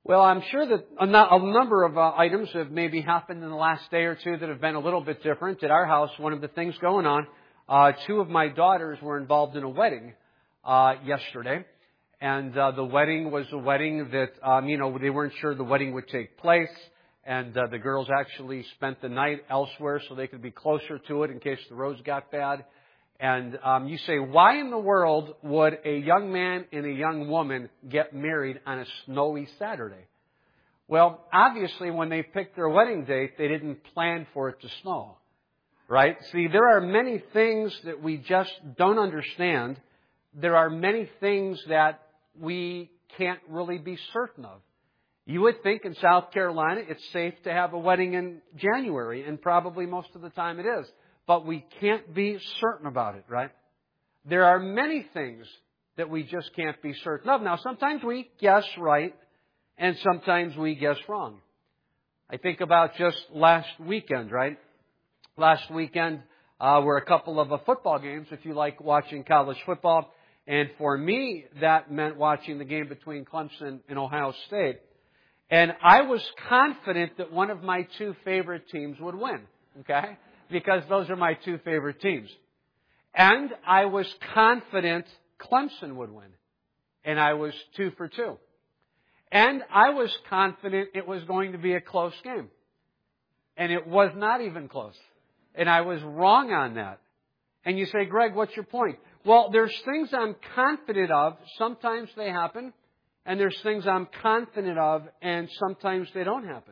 Well, I'm sure that a number of items have maybe happened in the last day or two that have been a little bit different. At our house, one of the things going on, two of my daughters were involved in a wedding yesterday. And the wedding was a wedding that, they weren't sure the wedding would take place. And the girls actually spent the night elsewhere so they could be closer to it in case the roads got bad. And you say, why in the world would a young man and a young woman get married on a snowy Saturday? Well, obviously, when they picked their wedding date, they didn't plan for it to snow, right? See, there are many things that we just don't understand. There are many things that we can't really be certain of. You would think in South Carolina it's safe to have a wedding in January, and probably most of the time it is. But we can't be certain about it, right? There are many things that we just can't be certain of. Now, sometimes we guess right, and sometimes we guess wrong. I think about just last weekend, right? Last weekend were a couple of football games, if you like watching college football. And for me, that meant watching the game between Clemson and Ohio State. And I was confident that one of my two favorite teams would win, okay? Because those are my two favorite teams. And I was confident Clemson would win. And I was 2 for 2. And I was confident it was going to be a close game. And it was not even close. And I was wrong on that. And you say, Greg, what's your point? Well, there's things I'm confident of. Sometimes they happen. And there's things I'm confident of. And sometimes they don't happen.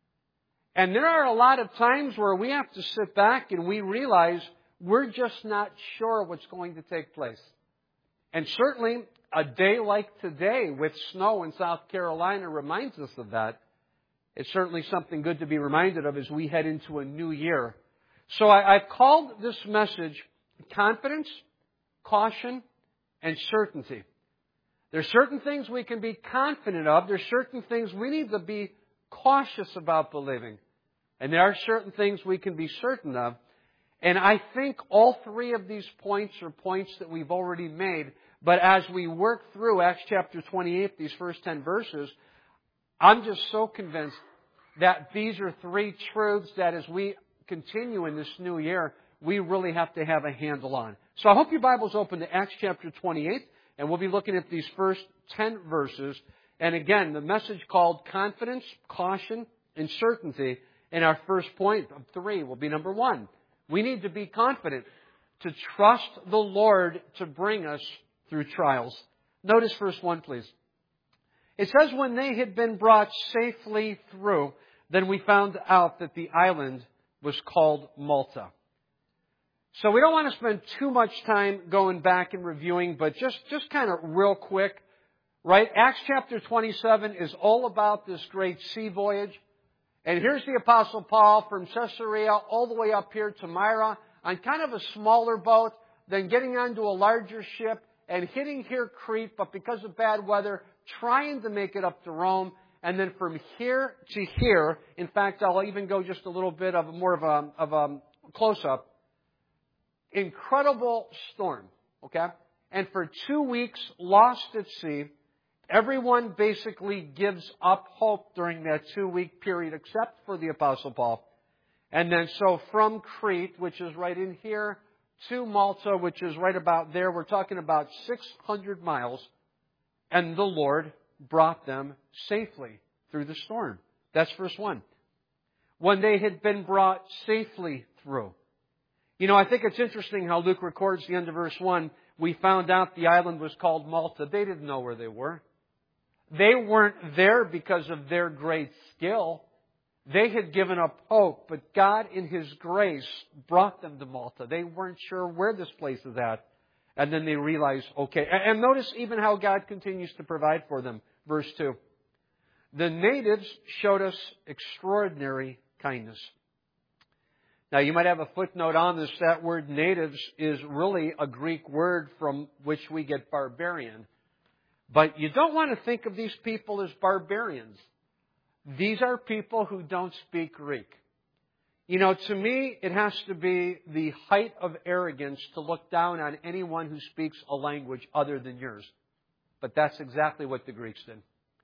And there are a lot of times where we have to sit back and we realize we're just not sure what's going to take place. And certainly a day like today with snow in South Carolina reminds us of that. It's certainly something good to be reminded of as we head into a new year. So I've called this message Confidence, Caution, and Certainty. There's certain things we can be confident of. There's certain things we need to be cautious about believing. And there are certain things we can be certain of. And I think all three of these points are points that we've already made. But as we work through Acts chapter 28, these first 10 verses, I'm just so convinced that these are three truths that as we continue in this new year, we really have to have a handle on. So I hope your Bible's open to Acts chapter 28, and we'll be looking at these first 10 verses. And again, the message called Confidence, Caution, and Certainty. And our first point of 3 will be number 1. We need to be confident to trust the Lord to bring us through trials. Notice verse 1, please. It says, when they had been brought safely through, then we found out that the island was called Malta. So we don't want to spend too much time going back and reviewing, but just kind of real quick, right? Acts chapter 27 is all about this great sea voyage. And here's the Apostle Paul from Caesarea all the way up here to Myra on kind of a smaller boat, then getting onto a larger ship and hitting here Crete, but because of bad weather, trying to make it up to Rome. And then from here to here, in fact, I'll even go just a little bit of more of a close-up. Incredible storm, okay? And for 2 weeks, lost at sea. Everyone basically gives up hope during that 2-week period except for the Apostle Paul. And then so from Crete, which is right in here, to Malta, which is right about there, we're talking about 600 miles. And the Lord brought them safely through the storm. That's verse 1. When they had been brought safely through. You know, I think it's interesting how Luke records the end of verse 1. We found out the island was called Malta. They didn't know where they were. They weren't there because of their great skill. They had given up hope, but God in His grace brought them to Malta. They weren't sure where this place is at. And then they realized, okay. And notice even how God continues to provide for them. Verse 2. The natives showed us extraordinary kindness. Now, you might have a footnote on this. That word natives is really a Greek word from which we get barbarian. But you don't want to think of these people as barbarians. These are people who don't speak Greek. You know, to me, it has to be the height of arrogance to look down on anyone who speaks a language other than yours. But that's exactly what the Greeks did.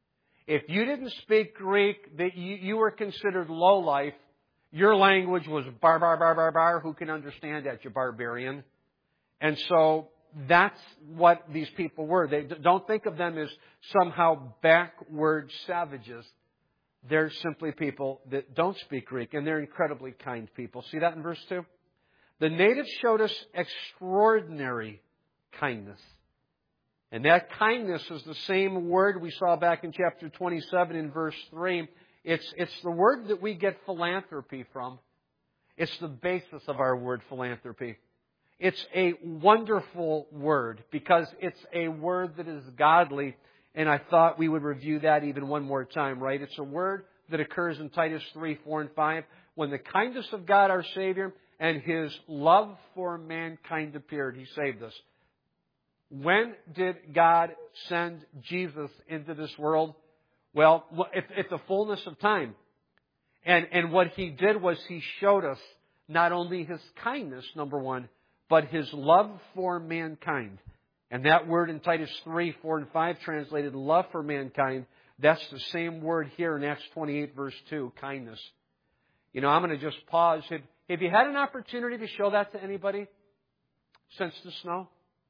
If you didn't speak Greek, that you were considered low life. Your language was bar, bar, bar, bar, bar. Who can understand that, you barbarian? And so that's what these people were. They don't think of them as somehow backward savages. They're simply people that don't speak Greek, and they're incredibly kind people. See that in verse 2? The natives showed us extraordinary kindness. And that kindness is the same word we saw back in chapter 27 in verse 3. It's the word that we get philanthropy from. It's the basis of our word philanthropy. It's a wonderful word because it's a word that is godly. And I thought we would review that even one more time, right? It's a word that occurs in Titus 3, 4, and 5. When the kindness of God our Savior and His love for mankind appeared, He saved us. When did God send Jesus into this world? Well, at the fullness of time. And what He did was He showed us not only His kindness, number one, but His love for mankind. And that word in Titus 3, 4, and 5 translated love for mankind, that's the same word here in Acts 28, verse 2, kindness. You know, I'm going to just pause. Have you had an opportunity to show that to anybody since the snow?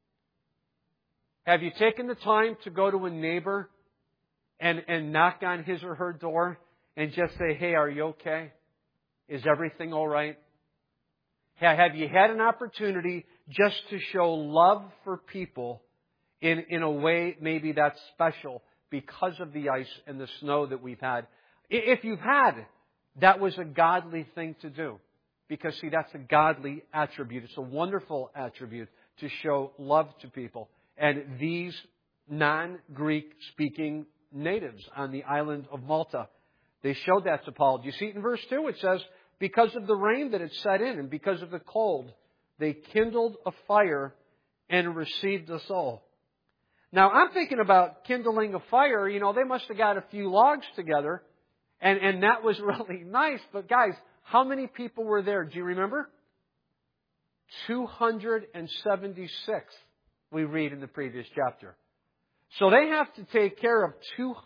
Have you taken the time to go to a neighbor and knock on his or her door and just say, hey, are you okay? Is everything all right? Have you had an opportunity just to show love for people in a way maybe that's special because of the ice and the snow that we've had? If you've had, that was a godly thing to do. Because, see, that's a godly attribute. It's a wonderful attribute to show love to people. And these non-Greek speaking natives on the island of Malta, they showed that to Paul. Do you see it in verse 2? It says, because of the rain that had set in and because of the cold, they kindled a fire and received us all. Now, I'm thinking about kindling a fire. You know, they must have got a few logs together, and that was really nice. But guys, how many people were there? Do you remember? 276, we read in the previous chapter. So they have to take care of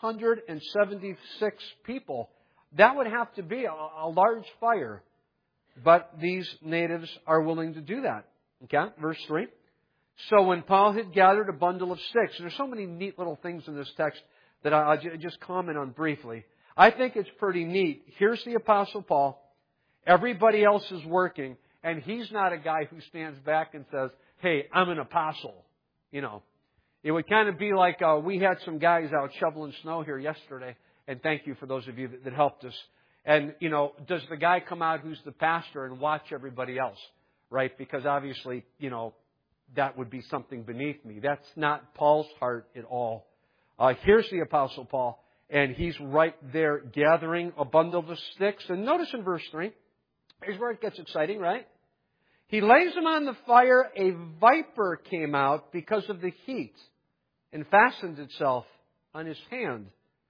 276 people. That would have to be a large fire. But these natives are willing to do that. Okay, verse 3. So when Paul had gathered a bundle of sticks, and there's so many neat little things in this text that I'll just comment on briefly. I think it's pretty neat. Here's the Apostle Paul. Everybody else is working, and he's not a guy who stands back and says, hey, I'm an apostle. You know, it would kind of be like we had some guys out shoveling snow here yesterday, and thank you for those of you that helped us. And, you know, does the guy come out who's the pastor and watch everybody else, right? Because obviously, you know, that would be something beneath me. That's not Paul's heart at all. Here's the Apostle Paul, and he's right there gathering a bundle of sticks. And notice in verse 3, here's where it gets exciting, right? He lays them on the fire. A viper came out because of the heat and fastened itself on his hand.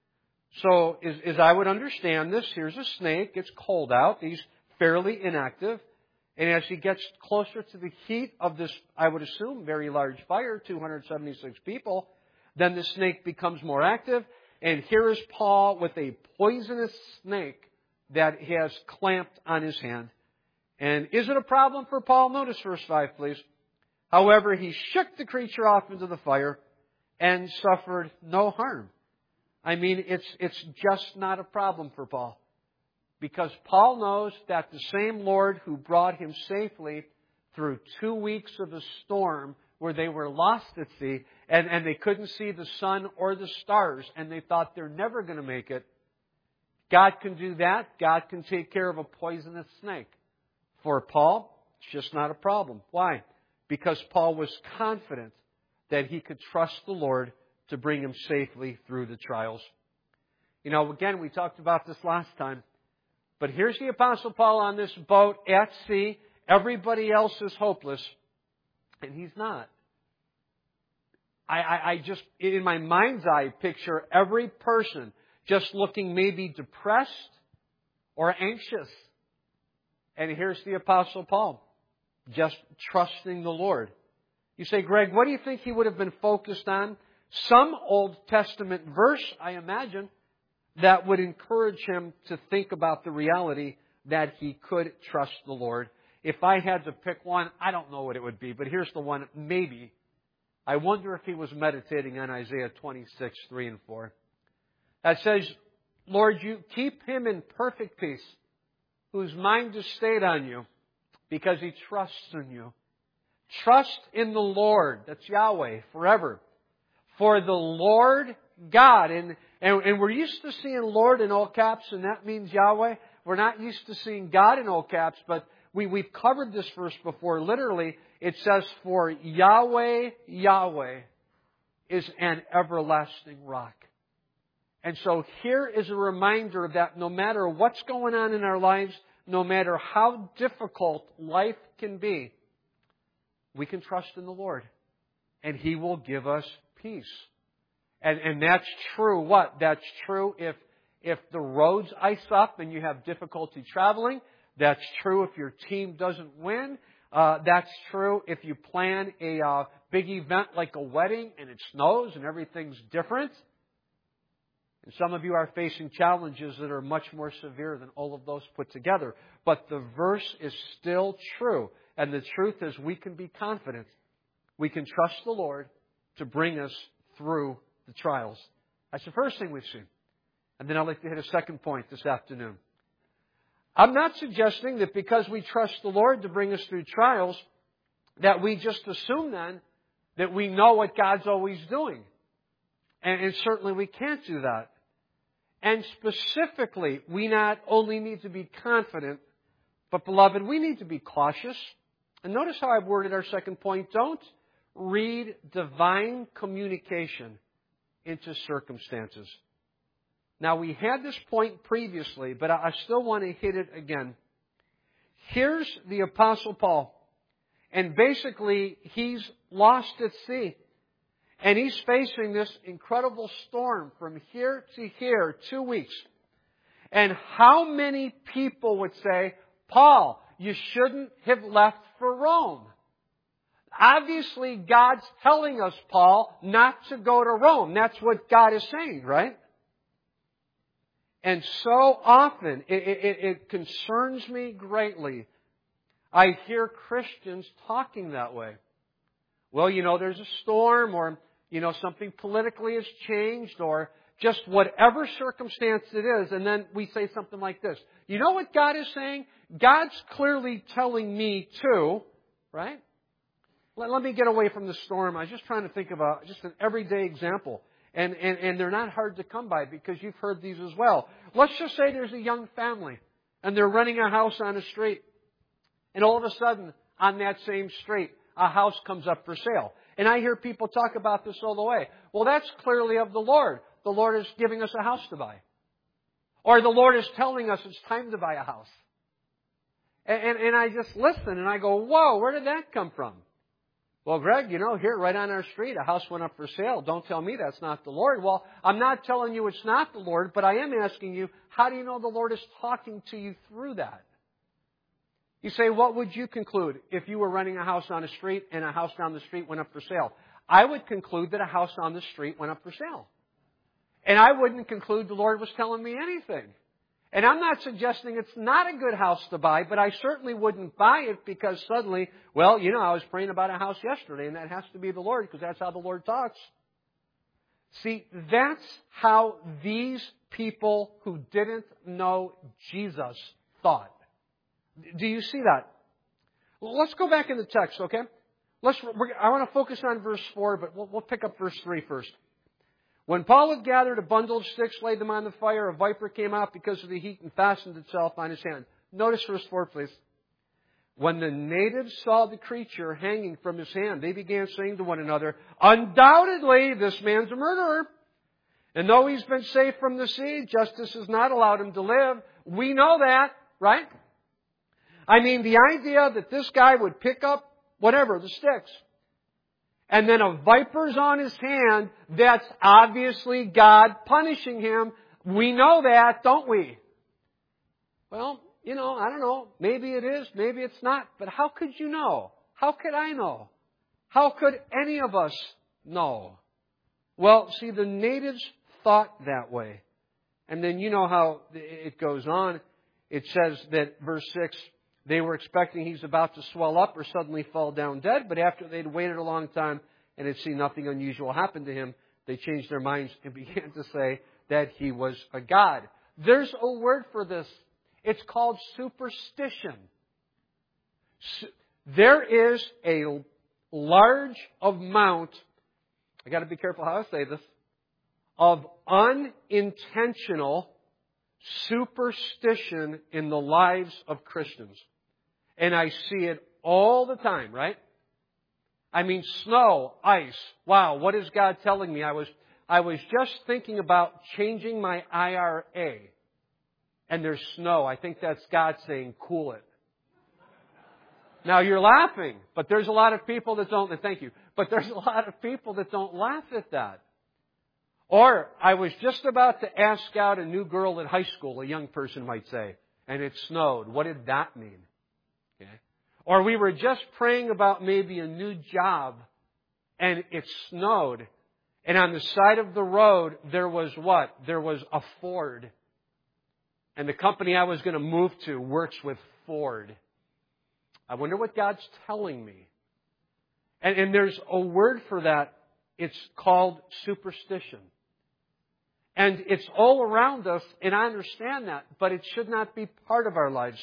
So, as I would understand this, here's a snake. It's cold out. He's fairly inactive. And as he gets closer to the heat of this, I would assume, very large fire, 276 people, then the snake becomes more active. And here is Paul with a poisonous snake that has clamped on his hand. And is it a problem for Paul? Notice verse 5, please. However, he shook the creature off into the fire and suffered no harm. I mean, it's just not a problem for Paul. Because Paul knows that the same Lord who brought him safely through 2 weeks of a storm where they were lost at sea and they couldn't see the sun or the stars and they thought they're never going to make it, God can do that. God can take care of a poisonous snake. For Paul, it's just not a problem. Why? Because Paul was confident that he could trust the Lord to bring him safely through the trials. You know, again, we talked about this last time. But here's the Apostle Paul on this boat at sea. Everybody else is hopeless. And he's not. I just, in my mind's eye, picture every person just looking maybe depressed or anxious. And here's the Apostle Paul, just trusting the Lord. You say, Greg, what do you think he would have been focused on? Some Old Testament verse, I imagine. that would encourage him to think about the reality that he could trust the Lord. If I had to pick one, I don't know what it would be, but here's the one, maybe. I wonder if he was meditating on Isaiah 26, 3 and 4. That says, Lord, you keep him in perfect peace, whose mind is stayed on you, because he trusts in you. Trust in the Lord, that's Yahweh, forever. For the Lord God, and we're used to seeing Lord in all caps, and that means Yahweh. We're not used to seeing God in all caps, but we've covered this verse before. Literally, it says, for Yahweh, Yahweh is an everlasting rock. And so here is a reminder that no matter what's going on in our lives, no matter how difficult life can be, we can trust in the Lord. And He will give us peace. And that's true what? That's true if the roads ice up and you have difficulty traveling. That's true if your team doesn't win. That's true if you plan a big event like a wedding and it snows and everything's different. And some of you are facing challenges that are much more severe than all of those put together. But the verse is still true. And the truth is we can be confident. We can trust the Lord to bring us through the trials. That's the first thing we've seen. And then I'd like to hit a second point this afternoon. I'm not suggesting that because we trust the Lord to bring us through trials, that we just assume then that we know what God's always doing. And certainly we can't do that. And specifically, we not only need to be confident, but beloved, we need to be cautious. And notice how I've worded our second point. Don't read divine communication into circumstances. Now, we had this point previously, but I still want to hit it again. Here's the Apostle Paul. And basically, he's lost at sea. And he's facing this incredible storm from here to here, 2 weeks. And how many people would say, Paul, you shouldn't have left for Rome? Obviously, God's telling us, Paul, not to go to Rome. That's what God is saying, right? And so often, it concerns me greatly. I hear Christians talking that way. Well, there's a storm, or, something politically has changed, or just whatever circumstance it is, and then we say something like this. You know what God is saying? God's clearly telling me to, right? Let me get away from the storm. I was just trying to think of just an everyday example. And they're not hard to come by because you've heard these as well. Let's just say there's a young family and they're renting a house on a street. And all of a sudden, on that same street, a house comes up for sale. And I hear people talk about this all the way. Well, that's clearly of the Lord. The Lord is giving us a house to buy. Or the Lord is telling us it's time to buy a house. And I just listen and I go, whoa, where did that come from? Well, Greg, here right on our street, a house went up for sale. Don't tell me that's not the Lord. Well, I'm not telling you it's not the Lord, but I am asking you, how do you know the Lord is talking to you through that? You say, what would you conclude if you were renting a house on a street and a house down the street went up for sale? I would conclude that a house on the street went up for sale. And I wouldn't conclude the Lord was telling me anything. And I'm not suggesting it's not a good house to buy, but I certainly wouldn't buy it because suddenly, I was praying about a house yesterday, and that has to be the Lord because that's how the Lord talks. See, that's how these people who didn't know Jesus thought. Do you see that? Well, let's go back in the text, okay? I want to focus on verse 4, but we'll pick up verse 3 first. When Paul had gathered a bundle of sticks, laid them on the fire, a viper came out because of the heat and fastened itself on his hand. Notice verse 4, please. When the natives saw the creature hanging from his hand, they began saying to one another, undoubtedly, this man's a murderer. And though he's been saved from the sea, justice has not allowed him to live. We know that, right? I mean, the idea that this guy would pick up the sticks, and then a viper's on his hand, that's obviously God punishing him. We know that, don't we? Well, I don't know. Maybe it is, maybe it's not. But how could you know? How could I know? How could any of us know? Well, see, the natives thought that way. And then you know how it goes on. It says that, verse 6, they were expecting he's about to swell up or suddenly fall down dead, but after they'd waited a long time and had seen nothing unusual happen to him, they changed their minds and began to say that he was a god. There's a word for this. It's called superstition. There is a large amount, I got to be careful how I say this, of unintentional superstition in the lives of Christians. And I see it all the time, right? I mean, snow, ice. Wow, what is God telling me? I was just thinking about changing my IRA. And there's snow. I think that's God saying, cool it. Now you're laughing, but there's a lot of people that don't, thank you, but there's a lot of people that don't laugh at that. Or, I was just about to ask out a new girl at high school, a young person might say, and it snowed. What did that mean? Okay. Or we were just praying about maybe a new job, and it snowed. And on the side of the road, there was what? There was a Ford. And the company I was going to move to works with Ford. I wonder what God's telling me. And there's a word for that. It's called superstition. And it's all around us, and I understand that, but it should not be part of our lives.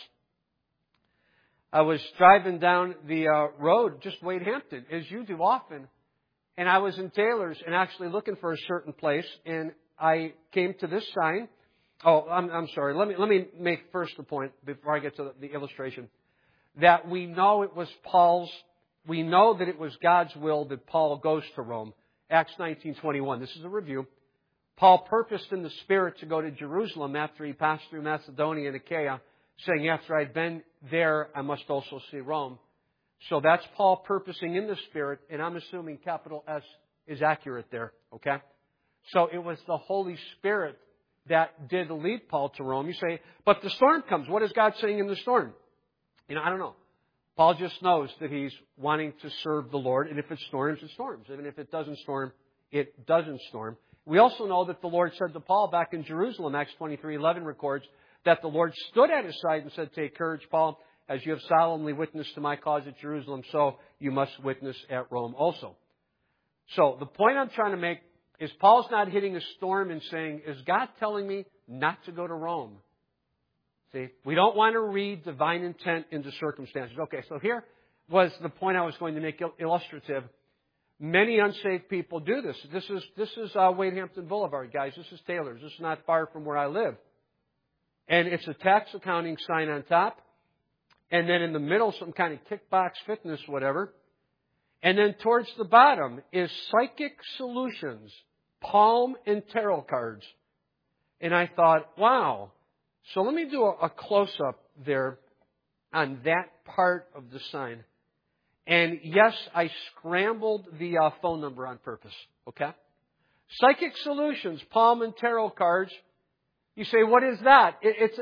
I was driving down the road, just Wade Hampton, as you do often, and I was in Taylor's and actually looking for a certain place, and I came to this sign. Oh, I'm sorry. Let me make first the point before I get to the illustration. That we know it was we know that it was God's will that Paul goes to Rome. Acts 19:21. This is a review. Paul purposed in the Spirit to go to Jerusalem after he passed through Macedonia and Achaia, saying, after I'd been there, I must also see Rome. So that's Paul purposing in the Spirit, and I'm assuming capital S is accurate there, okay? So it was the Holy Spirit that did lead Paul to Rome. You say, but the storm comes. What is God saying in the storm? I don't know. Paul just knows that he's wanting to serve the Lord, and if it storms, it storms. Even if it doesn't storm, it doesn't storm. We also know that the Lord said to Paul back in Jerusalem, Acts 23:11 records, that the Lord stood at his side and said, take courage, Paul, as you have solemnly witnessed to my cause at Jerusalem, so you must witness at Rome also. So the point I'm trying to make is Paul's not hitting a storm and saying, is God telling me not to go to Rome? See, we don't want to read divine intent into circumstances. Okay, so here was the point I was going to make illustrative. Many unsaved people do this. This is Wade Hampton Boulevard, guys. This is Taylor's. This is not far from where I live. And it's a tax accounting sign on top. And then in the middle, some kind of kickbox fitness, whatever. And then towards the bottom is Psychic Solutions, palm and tarot cards. And I thought, wow. So let me do a close-up there on that part of the sign. And yes, I scrambled the phone number on purpose. Okay? Psychic Solutions, palm and tarot cards. You say, what is that?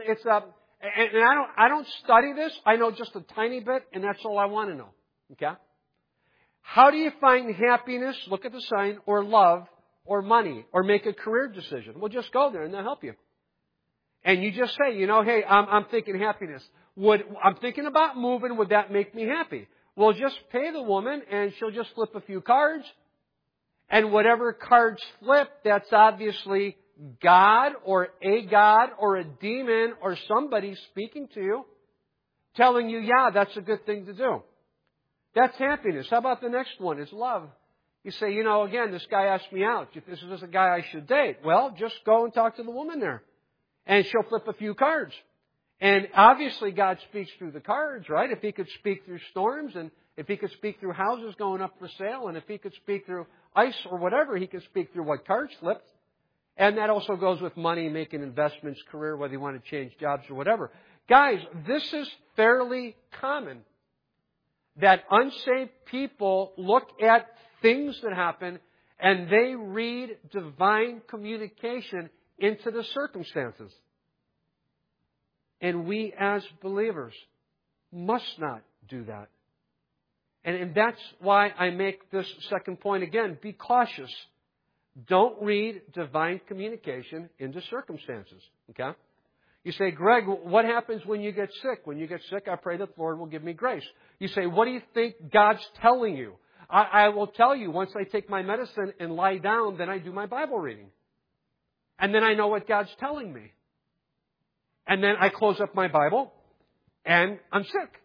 And I don't study this. I know just a tiny bit, and that's all I want to know. Okay? How do you find happiness? Look at the sign, or love, or money, or make a career decision. Well, just go there, and they'll help you. And you just say, hey, I'm thinking happiness. I'm thinking about moving. Would that make me happy? Well, just pay the woman, and she'll just flip a few cards. And whatever cards flip, that's obviously God or a demon or somebody speaking to you, telling you, yeah, that's a good thing to do. That's happiness. How about the next one? Is love. You say, again, this guy asked me out. This is a guy I should date. Well, just go and talk to the woman there. And she'll flip a few cards. And obviously God speaks through the cards, right? If He could speak through storms, and if He could speak through houses going up for sale, and if He could speak through ice or whatever, He could speak through what cards flipped. And that also goes with money, making investments, career, whether you want to change jobs or whatever. Guys, this is fairly common. That unsaved people look at things that happen and they read divine communication into the circumstances. And we as believers must not do that. And that's why I make this second point again. Be cautious. Don't read divine communication into circumstances. Okay? You say, Greg, what happens when you get sick? When you get sick, I pray that the Lord will give me grace. You say, what do you think God's telling you? I will tell you, once I take my medicine and lie down, then I do my Bible reading. And then I know what God's telling me. And then I close up my Bible, and I'm sick.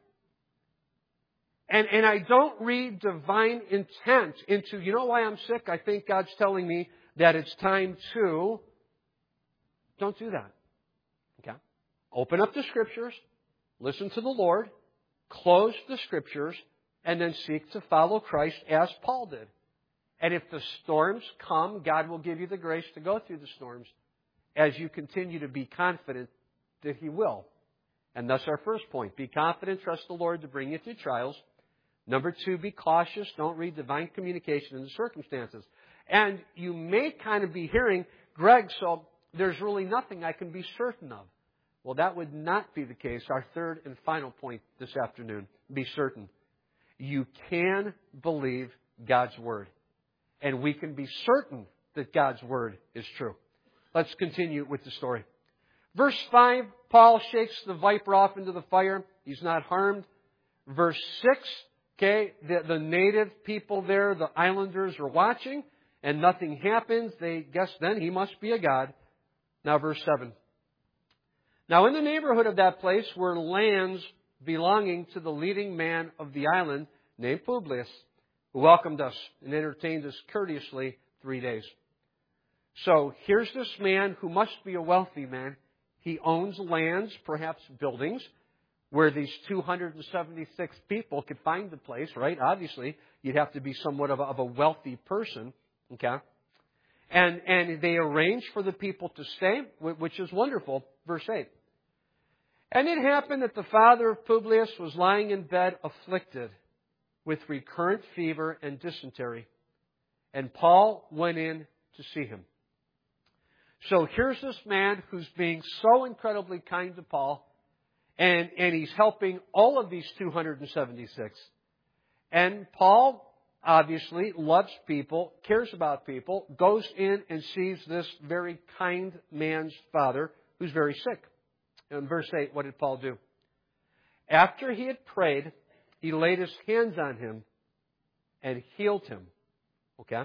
And I don't read divine intent into, you know why I'm sick? I think God's telling me that it's time to... Don't do that. Okay? Open up the Scriptures, listen to the Lord, close the Scriptures, and then seek to follow Christ as Paul did. And if the storms come, God will give you the grace to go through the storms as you continue to be confident that He will. And thus our first point. Be confident, trust the Lord to bring you through trials. Number 2, be cautious. Don't read divine communication into circumstances. And you may kind of be hearing, Greg, so there's really nothing I can be certain of. Well, that would not be the case. Our third and final point this afternoon, be certain. You can believe God's Word. And we can be certain that God's Word is true. Let's continue with the story. Verse 5, Paul shakes the viper off into the fire. He's not harmed. Verse 6, okay, the native people there, the islanders, are watching, and nothing happens. They guess then he must be a god. Now verse 7. Now in the neighborhood of that place were lands belonging to the leading man of the island, named Publius, who welcomed us and entertained us courteously 3 days. So here's this man who must be a wealthy man. He owns lands, perhaps buildings, where these 276 people could find the place, right? Obviously, you'd have to be somewhat of a wealthy person, okay? And they arranged for the people to stay, which is wonderful. Verse 8. And it happened that the father of Publius was lying in bed afflicted with recurrent fever and dysentery. And Paul went in to see him. So here's this man who's being so incredibly kind to Paul. And he's helping all of these 276. And Paul obviously loves people, cares about people, goes in and sees this very kind man's father who's very sick. In verse 8, what did Paul do? After he had prayed, he laid his hands on him and healed him. Okay?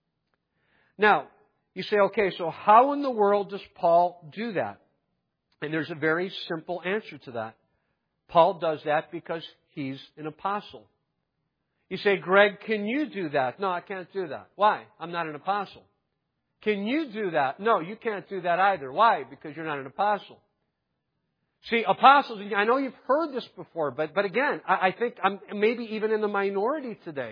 Now, you say, okay, so how in the world does Paul do that? And there's a very simple answer to that. Paul does that because he's an apostle. You say, Greg, can you do that? No, I can't do that. Why? I'm not an apostle. Can you do that? No, you can't do that either. Why? Because you're not an apostle. See, apostles, I know you've heard this before, but again, I think I'm maybe even in the minority today.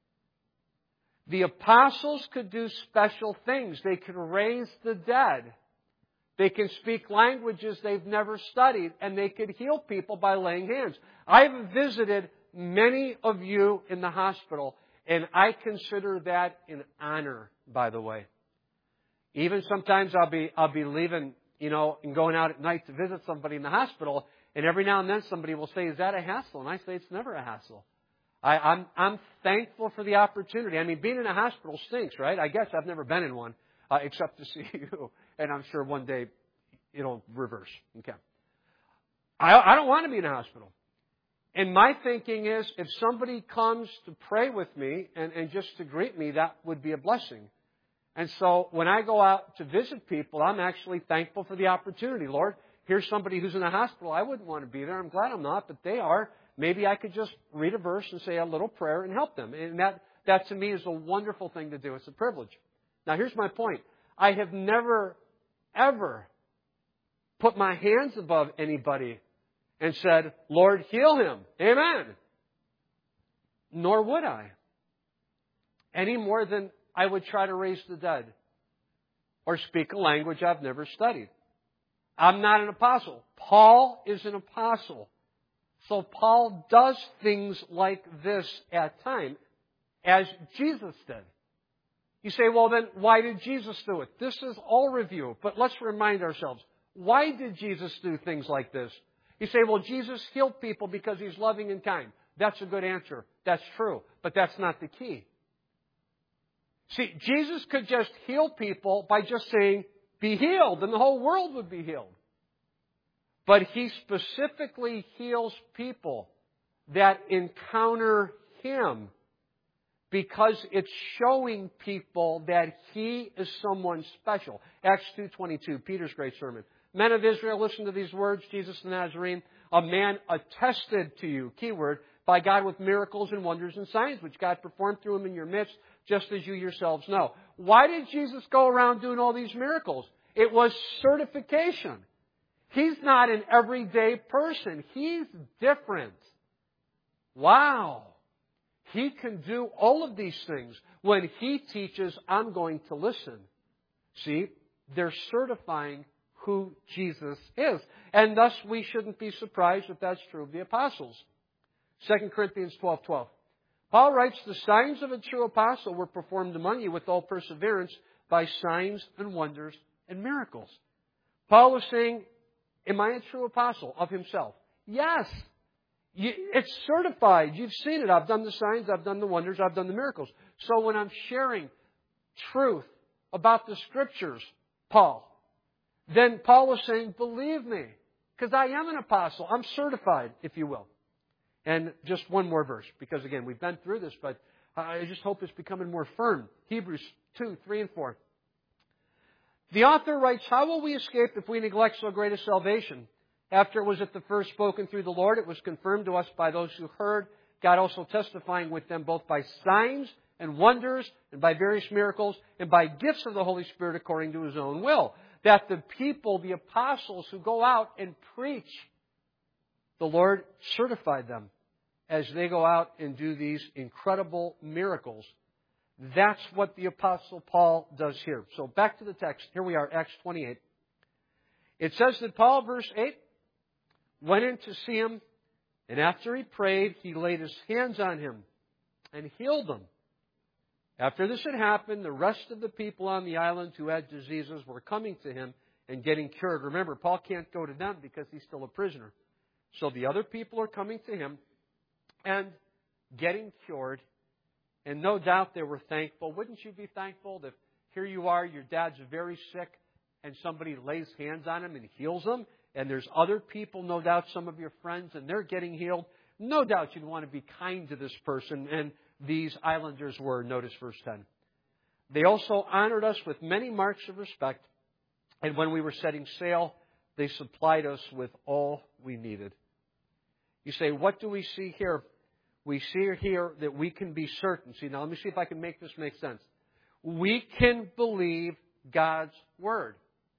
The apostles could do special things. They could raise the dead. They can speak languages they've never studied, and they could heal people by laying hands. I've visited many of you in the hospital, and I consider that an honor, by the way. Even sometimes I'll be leaving, and going out at night to visit somebody in the hospital, and every now and then somebody will say, "Is that a hassle?" And I say, "It's never a hassle." I'm thankful for the opportunity. I mean, being in a hospital stinks, right? I guess I've never been in one, except to see you. And I'm sure one day it'll reverse. Okay. I don't want to be in a hospital. And my thinking is, if somebody comes to pray with me and just to greet me, that would be a blessing. And so when I go out to visit people, I'm actually thankful for the opportunity. Lord, here's somebody who's in a hospital. I wouldn't want to be there. I'm glad I'm not, but they are. Maybe I could just read a verse and say a little prayer and help them. And that to me is a wonderful thing to do. It's a privilege. Now, here's my point. I have never, ever put my hands above anybody and said, "Lord, heal him." Amen. Nor would I. Any more than I would try to raise the dead or speak a language I've never studied. I'm not an apostle. Paul is an apostle. So Paul does things like this at times, as Jesus did. You say, well then, why did Jesus do it? This is all review, but let's remind ourselves. Why did Jesus do things like this? You say, well, Jesus healed people because He's loving and kind. That's a good answer. That's true, but that's not the key. See, Jesus could just heal people by just saying, be healed, and the whole world would be healed. But He specifically heals people that encounter Him because it's showing people that He is someone special. Acts 2:22, Peter's great sermon. Men of Israel, listen to these words, Jesus the Nazarene, a man attested to you, keyword, by God with miracles and wonders and signs, which God performed through Him in your midst, just as you yourselves know. Why did Jesus go around doing all these miracles? It was certification. He's not an everyday person. He's different. Wow. He can do all of these things. When He teaches, I'm going to listen. See, they're certifying who Jesus is. And thus we shouldn't be surprised if that's true of the apostles. 2 Corinthians 12:12. Paul writes, the signs of a true apostle were performed among you with all perseverance by signs and wonders and miracles. Paul was saying, am I a true apostle of himself? Yes. It's certified. You've seen it. I've done the signs, I've done the wonders, I've done the miracles. So when I'm sharing truth about the Scriptures, Paul, then Paul was saying, believe me, because I am an apostle. I'm certified, if you will. And just one more verse, because again, we've been through this, but I just hope it's becoming more firm. Hebrews 2:3 and 4. The author writes, how will we escape if we neglect so great a salvation? After it was at the first spoken through the Lord, it was confirmed to us by those who heard, God also testifying with them both by signs and wonders and by various miracles and by gifts of the Holy Spirit according to His own will. That the people, the apostles who go out and preach, the Lord certified them as they go out and do these incredible miracles. That's what the Apostle Paul does here. So back to the text. Here we are, Acts 28. It says that Paul, verse 8, went in to see him, and after he prayed, he laid his hands on him and healed him. After this had happened, the rest of the people on the island who had diseases were coming to him and getting cured. Remember, Paul can't go to them because he's still a prisoner. So the other people are coming to him and getting cured. And no doubt they were thankful. Wouldn't you be thankful that here you are, your dad's very sick, and somebody lays hands on him and heals him? And there's other people, no doubt some of your friends, and they're getting healed. No doubt you'd want to be kind to this person. And these islanders were. Notice verse 10. They also honored us with many marks of respect. And when we were setting sail, they supplied us with all we needed. You say, what do we see here? We see here that we can be certain. See, now let me see if I can make this make sense. We can believe God's Word.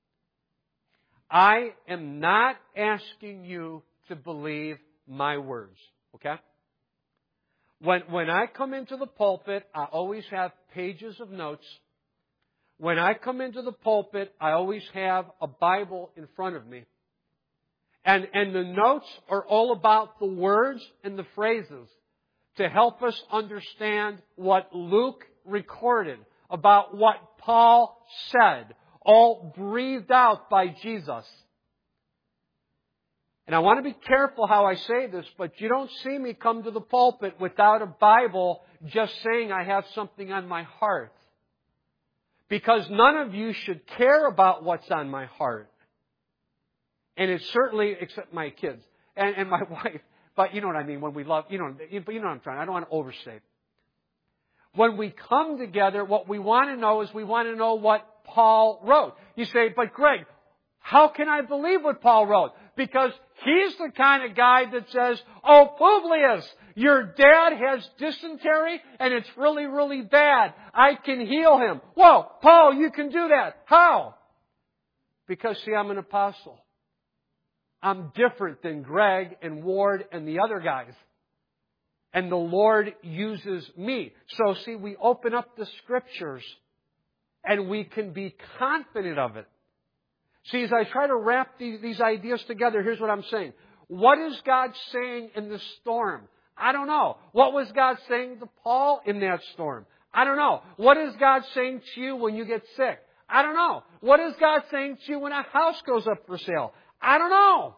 I am not asking you to believe my words. Okay? When I come into the pulpit, I always have pages of notes. When I come into the pulpit, I always have a Bible in front of me. And the notes are all about the words and the phrases to help us understand what Luke recorded about what Paul said, all breathed out by Jesus. And I want to be careful how I say this, but you don't see me come to the pulpit without a Bible just saying I have something on my heart. Because none of you should care about what's on my heart. And it's certainly, except my kids and my wife. But you know what I mean, when we love, but you know what I'm trying. I don't want to overstate. When we come together, what we want to know is we want to know what Paul wrote. You say, but Greg, how can I believe what Paul wrote? Because he's the kind of guy that says, oh, Publius, your dad has dysentery and it's really, really bad. I can heal him. Whoa, Paul, you can do that. How? Because, see, I'm an apostle. I'm different than Greg and Ward and the other guys. And the Lord uses me. So, see, we open up the Scriptures and we can be confident of it. See, as I try to wrap these ideas together, here's what I'm saying. What is God saying in the storm? I don't know. What was God saying to Paul in that storm? I don't know. What is God saying to you when you get sick? I don't know. What is God saying to you when a house goes up for sale? I don't know.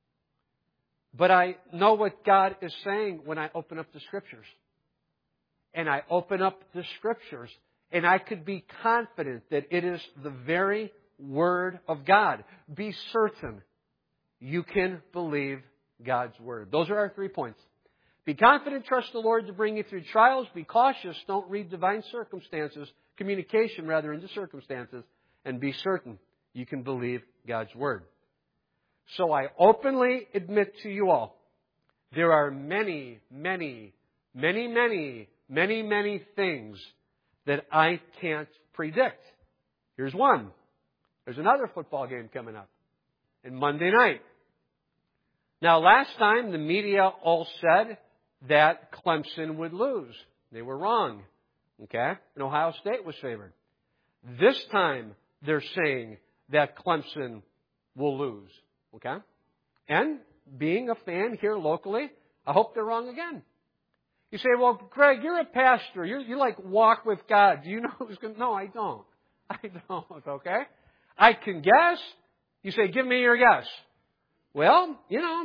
But I know what God is saying when I open up the Scriptures. and I open up the Scriptures, and I could be confident that it is the very Word of God. Be certain you can believe God's Word. Those are our 3 points. Be confident, trust the Lord to bring you through trials. Be cautious, don't read divine communication into circumstances. And be certain you can believe God's Word. So I openly admit to you all, there are many things that I can't predict. Here's one. There's another football game coming up. And Monday night. Now, last time the media all said that Clemson would lose. They were wrong. Okay? And Ohio State was favored. This time they're saying that Clemson will lose. Okay? And being a fan here locally, I hope they're wrong again. You say, well, Greg, you're a pastor. You like walk with God. Do you know who's going to... No, I don't. I don't, okay? I can guess. You say, give me your guess. Well,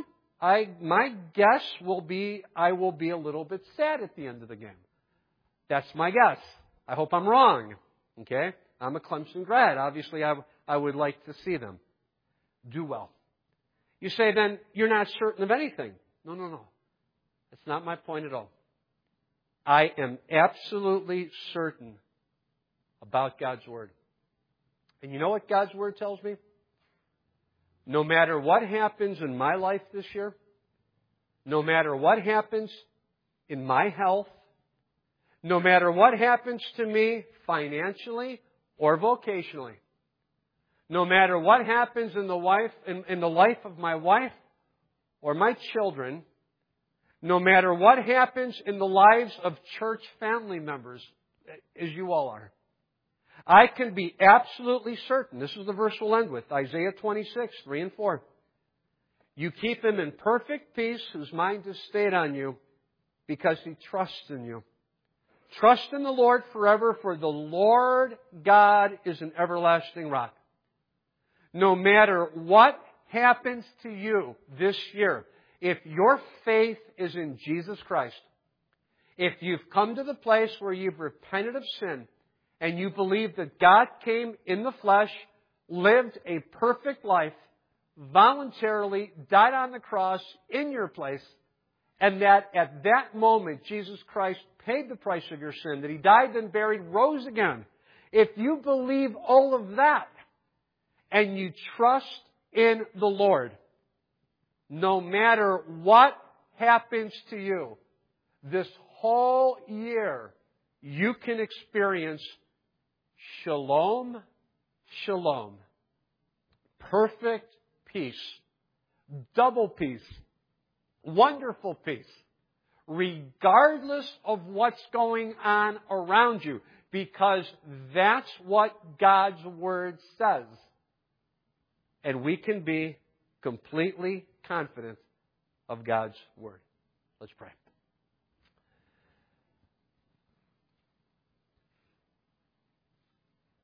my guess will be I will be a little bit sad at the end of the game. That's my guess. I hope I'm wrong. Okay? I'm a Clemson grad. Obviously, I would like to see them do well. You say, then, you're not certain of anything. No. That's not my point at all. I am absolutely certain about God's Word. And you know what God's Word tells me? No matter what happens in my life this year, no matter what happens in my health, no matter what happens to me financially or vocationally, no matter what happens in the life of my wife or my children, no matter what happens in the lives of church family members, as you all are, I can be absolutely certain. This is the verse we'll end with, Isaiah 26, 3 and 4. You keep him in perfect peace whose mind is stayed on you because he trusts in you. Trust in the Lord forever, for the Lord God is an everlasting rock. No matter what happens to you this year, if your faith is in Jesus Christ, if you've come to the place where you've repented of sin, and you believe that God came in the flesh, lived a perfect life, voluntarily died on the cross in your place, and that at that moment Jesus Christ paid the price of your sin, that He died, then buried, rose again. If you believe all of that, and you trust in the Lord, no matter what happens to you, this whole year, you can experience shalom, shalom. Perfect peace. Double peace. Wonderful peace. Regardless of what's going on around you. Because that's what God's Word says. And we can be completely confident of God's Word. Let's pray.